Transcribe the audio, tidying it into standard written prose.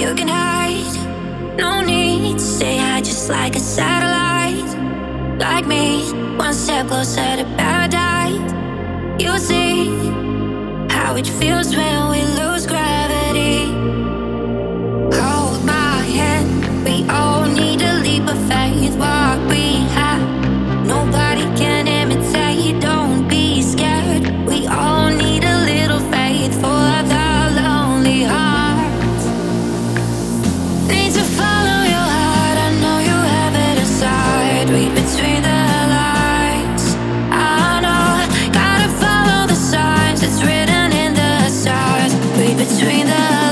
You can hide, no need to stay high, just like a satellite. Like me, one step closer to paradise. You'll see how it feels when we lose gravity. Hold my hand, we all need a leap of faith. What we have, nobody can imitate. Don't be scared, we all need a little faith for the lonely hearts. Need to follow your heart, I know you have it inside. Read between the lines, I know. Gotta follow the signs, it's written in the stars. Read between the